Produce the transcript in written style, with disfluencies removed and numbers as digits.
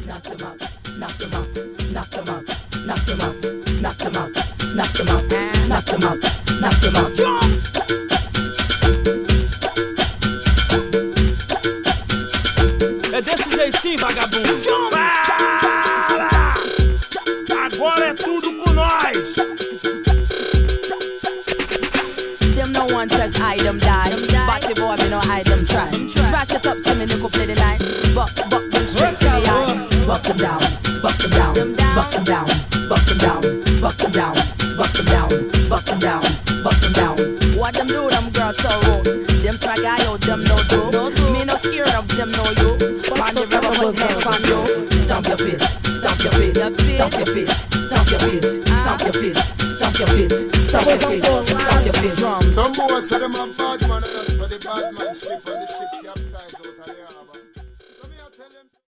knock them out, knock them out, knock them out, knock them out, knock them out, knock them out, knock them out, knock them out. É desse jeitinho, vagabundo. Agora é tudo com nós. Them no one says I them die. But the boy me no I them try. Smash it up so me no go play the line. Buck them straight to the eye. Buck them down, buck them down, buck them down, buck them down, buck them down, buck them down, buck them down, buck them down. What them do, them girls so rude. Them swag I out, them no do. Me no scared of them no you. On the river with head on you. Stomp your feet, stomp your feet, stomp your feet, stomp your feet, stomp your feet, stomp your feet, stomp your feet, stomp your feet. Some boys say them have bad man, and that's for the bad man slip on the shit.